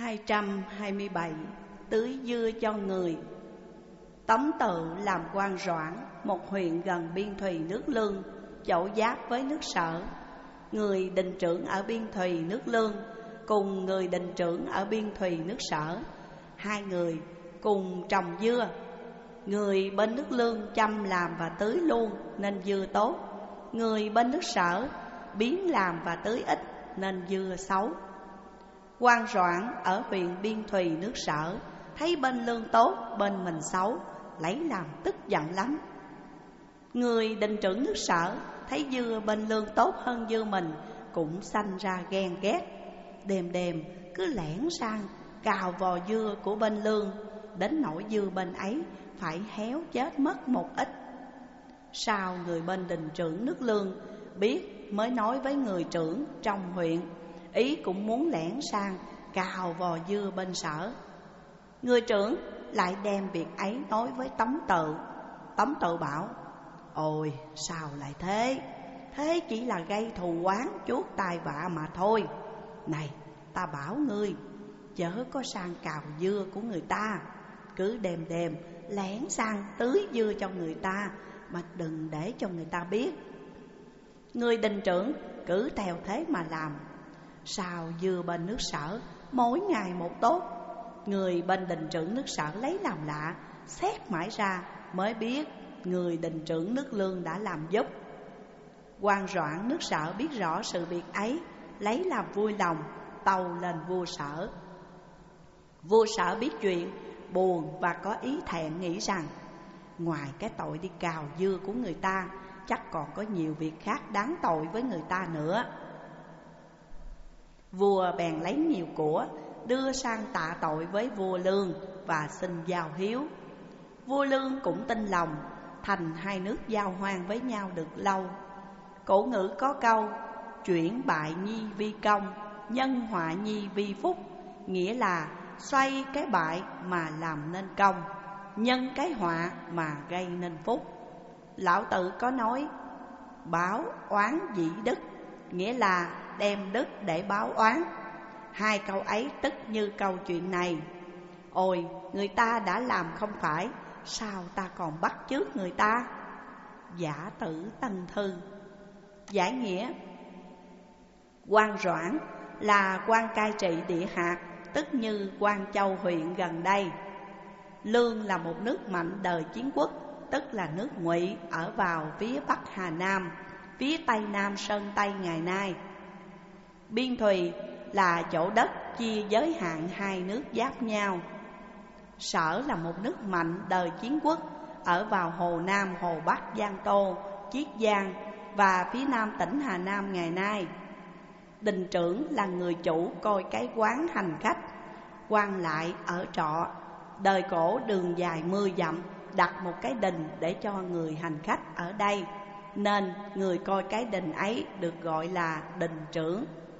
227. Tưới dưa cho người. Tống Tự làm quan Doãn, một huyện gần biên thùy nước Lương, chỗ giáp với nước Sở. Người đình trưởng ở biên thùy nước Lương cùng người đình trưởng ở biên thùy nước Sở, hai người cùng trồng dưa. Người bên nước Lương chăm làm và tưới luôn nên dưa tốt. Người bên nước Sở biến làm và tưới ít nên dưa xấu. Quan Doãn ở huyện biên thùy nước Sở thấy bên Lương tốt, bên mình xấu, lấy làm tức giận lắm. Người đình trưởng nước Sở thấy dưa bên Lương tốt hơn dưa mình, cũng sanh ra ghen ghét. Đêm đêm cứ lẻn sang cào vò dưa của bên Lương, đến nỗi dưa bên ấy phải héo chết mất một ít. Sau người bên đình trưởng nước Lương biết, mới nói với người trưởng trong huyện, ý cũng muốn lẻn sang cào vò dưa bên Sở. Người trưởng lại đem việc ấy nói với Tống Tự. Tống Tự bảo: ôi sao lại thế? Thế chỉ là gây thù oán chuốc tai vạ mà thôi. Này, ta bảo ngươi chớ có sang cào dưa của người ta, cứ đêm đêm lẻn sang tưới dưa cho người ta, mà đừng để cho người ta biết. Người đình trưởng cứ theo thế mà làm. Sao dưa bên nước Sở mỗi ngày một tốt. Người bên đình trưởng nước Sở lấy làm lạ, xét mãi ra mới biết người đình trưởng nước Lương đã làm giúp. Quan Doãn nước Sở biết rõ sự việc ấy, lấy làm vui lòng, tâu lên vua Sở. Vua Sở biết chuyện, buồn và có ý thẹn, nghĩ rằng ngoài cái tội đi cào dưa của người ta, chắc còn có nhiều việc khác đáng tội với người ta nữa. Vua bèn lấy nhiều của đưa sang tạ tội với vua Lương và xin giao hiếu. Vua Lương cũng tin lòng, thành hai nước giao hoan với nhau được lâu. Cổ ngữ có câu: chuyển bại nhi vi công, nhân họa nhi vi phúc, nghĩa là xoay cái bại mà làm nên công, nhân cái họa mà gây nên phúc. Lão Tử có nói: báo oán dĩ đức, nghĩa là đem đức để báo oán. Hai câu ấy tức như câu chuyện này: ôi, người ta đã làm không phải, sao ta còn bắt chước người ta? Giả Tử Tân Thư. Giải nghĩa: Quan Doãn là quan cai trị địa hạt, tức như Quan Châu huyện gần đây. Lương là một nước mạnh đời chiến quốc, tức là nước Ngụy ở vào phía bắc Hà Nam, phía tây nam Sơn Tây ngày nay. Biên thùy là chỗ đất chia giới hạn hai nước giáp nhau. Sở là một nước mạnh đời chiến quốc ở vào Hồ Nam, Hồ Bắc, Giang Tô, Chiết Giang và phía nam tỉnh Hà Nam ngày nay. Đình trưởng là người chủ coi cái quán hành khách, quan lại ở trọ. Đời cổ đường dài 10 dặm, đặt một cái đình để cho người hành khách ở đây, nên người coi cái đình ấy được gọi là đình trưởng.